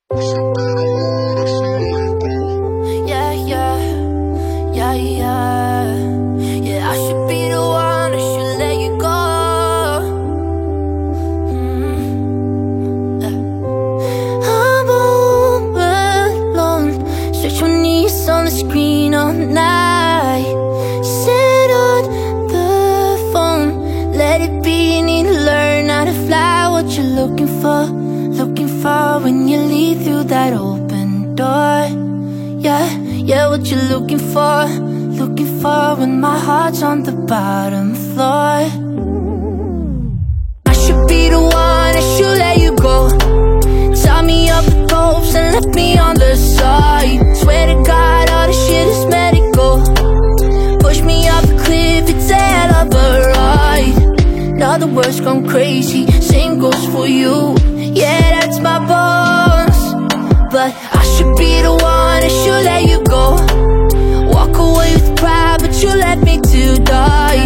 Yeah, yeah, yeah, yeah. Yeah, I should be the one, I should let you go. Yeah. I'm all alone, search my knees on the screen all night. Sit on the phone, let it be. You need to learn how to fly. What you're looking for when you leave through that open door. Yeah, yeah, what you looking for when my heart's on the bottom floor. I should be the one, I should let you go. Tie me up with ropes and left me on the side. Swear to God, all this shit is medical. Push me off a cliff, it's a hell of a ride. Now the world's gone crazy, same goes for you. Yeah, that's my boss. But I should be the one, I should let you go. Walk away with pride, but you left me to die.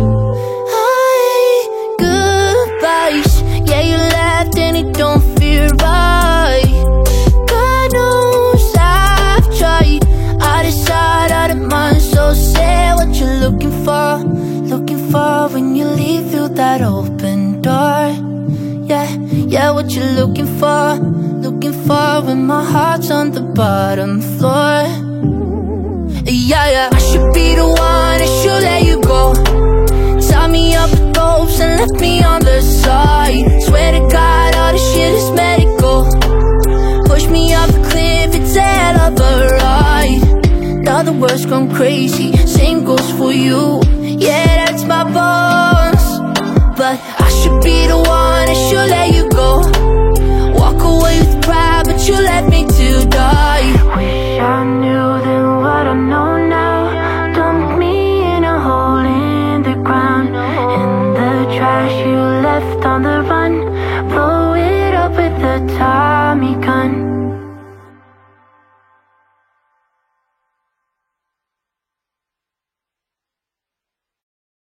Goodbyes, yeah, you left and it don't feel right. God knows I've tried, out of sight, out of mind. So say what you're looking for when you leave through that open door. Yeah, yeah, what you looking for when my heart's on the bottom floor. Yeah, yeah, I should be the one, I should let you go. Tie me up with ropes and left me on the side. Swear to God, all this shit is medical. Push me off a cliff, it's a hell of a ride. Now the world's gone crazy, same goes for you. Yeah, that's my boss. But I should be the one, I should let you go. Walk away with pride, but you left me to die. Wish I knew then what I know now. Dumped me in a hole in the ground. In the trash you left on the run. Blow it up with a Tommy gun.